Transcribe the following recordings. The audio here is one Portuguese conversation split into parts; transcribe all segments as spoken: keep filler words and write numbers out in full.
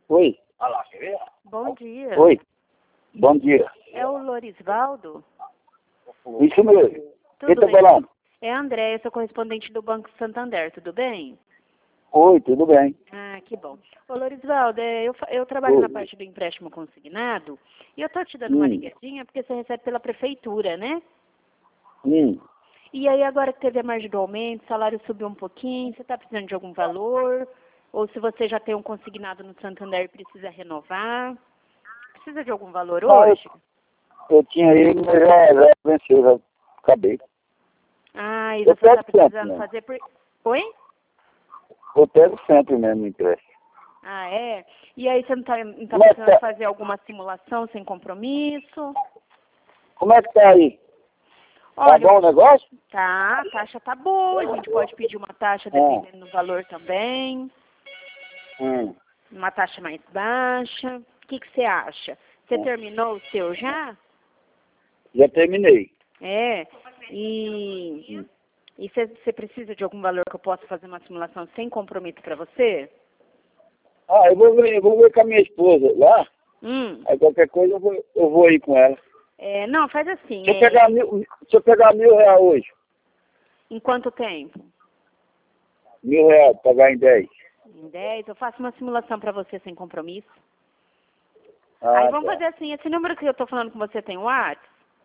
Oi. Bom dia. Oi. Bom dia. É o Lorisvaldo? Isso mesmo. Quem Tudo tá bem? falando? É a Andréia, sou correspondente do Banco Santander, tudo bem? Oi, tudo bem. Ah, que bom. Ô, Lorisvaldo, é, eu, fa- eu trabalho Oi. na parte do empréstimo consignado e eu tô te dando uma Hum. ligadinha porque você recebe pela prefeitura, né? Hum. E aí agora que teve a margem do aumento, o salário subiu um pouquinho, você está precisando de algum valor? Ou se você já tem um consignado no Santander e precisa renovar? Precisa de algum valor Ah, eu, hoje? eu tinha ele, mas já, já venceu, já acabei. Ah, e Eu você está pego sempre precisando mesmo. fazer por... Oi? Eu pego sempre mesmo empréstimo. Ah, é? E aí você não está não tá Como é que precisando tá, fazer alguma simulação sem compromisso? como é que tá aí? Tá Olha, bom o negócio? tá, a taxa tá boa, a gente pode pedir uma taxa Ah. dependendo do valor também, Hum. uma taxa mais baixa. O que, que você acha? Você Hum. terminou o seu já? Já terminei. É. E, e você, você precisa de algum valor que eu possa fazer uma simulação sem compromisso para você? Ah, eu vou ver, eu vou ver com a minha esposa lá. Hum. Aí qualquer coisa eu vou, eu vou ir com ela. É, não, faz assim. Se eu É, pegar mil, se eu pegar mil reais hoje, em quanto tempo? mil reais, pagar em dez. Em dez, eu faço uma simulação para você sem compromisso. Ah, Aí vamos tá. fazer assim, esse número que eu tô falando com você tem WhatsApp?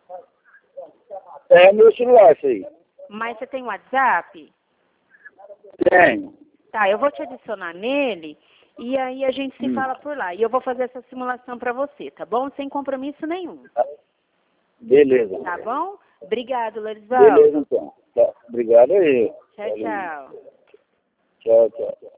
É meu celular isso aí. Mas você tem WhatsApp? Tenho. Tá, eu vou te adicionar nele e aí a gente se Hum. fala por lá. E eu vou fazer essa simulação para você, tá bom? Sem compromisso nenhum. Beleza. Tá bom? Obrigado, Beleza Lorisvaldo. então. Tá. Obrigado aí. Tchau, tchau. Tchau, tchau.